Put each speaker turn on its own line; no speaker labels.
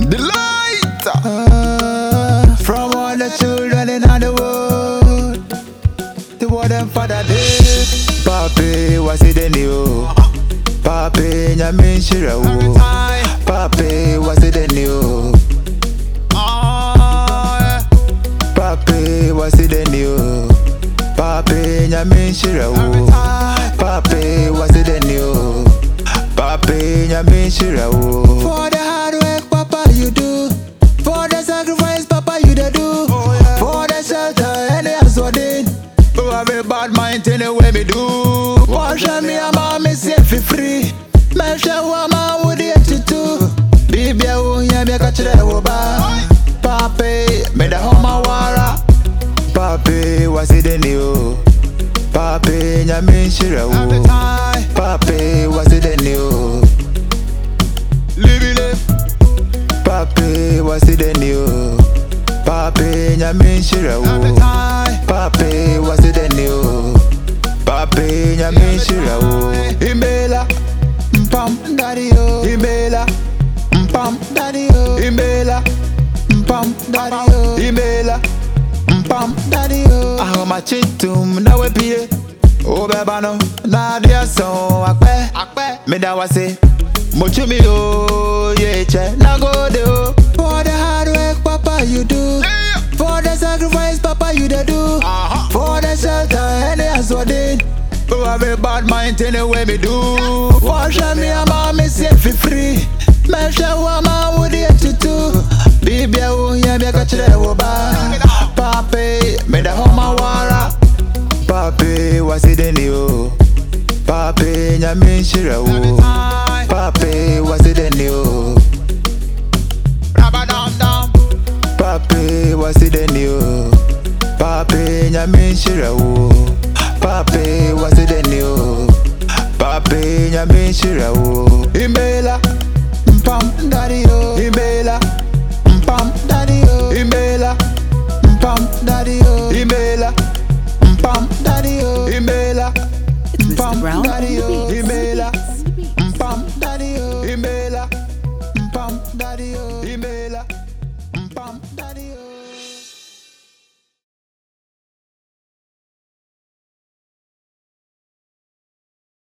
The light from all the children in the world. The word them father did. Papi was it in you? Papi nyamin shira wo. Papi was it in you? Papi was it in you? Papi nyamin shira wo. Papi was it in you? Papi nyamin shira wo. For the hard work, Papa, you do. For the sacrifice, Papa, you da do. For the shelter, any aswadin. Oh, have a bad mind in the way me do. Wash me a mommy safe free. Make sure woman would get you too. Baby, I won't hear me catch the woba. Papi, me the home wara. Papi, was it in you? Papi, nyamin shira wo. Papi, was it in you? Live it. Papi, was it in you? Papi, nyamin shira wo. Papi, was it in you? Papi, nyamin shira wo. Imbela, mpam, daddy yo. Imbela, mpam, daddy yo. Imbela, mpam, daddy yo. Imbela, mpam, daddy yo. Ahoma chitum na we pie. O beba no, na dia so akpe. Me da wase, mochumi yo, ye che na go de o. For the hard work, Papa, you do. For the sacrifice, Papa, you da do. For the shelter, any aswadin. Oh, have a bad mind in the way me do. Wash me a mommy safe free. Make sure woman would get you too. Baby, I won't hear me catch the woba. Papi, me the home wara. Papi, was it in you? Papi, nyamin shira wo. Papi, was it in you? Papi, was it in you? Papi, nyamin shira wo. Papi, was it in you? Papi, nyamin shira wo.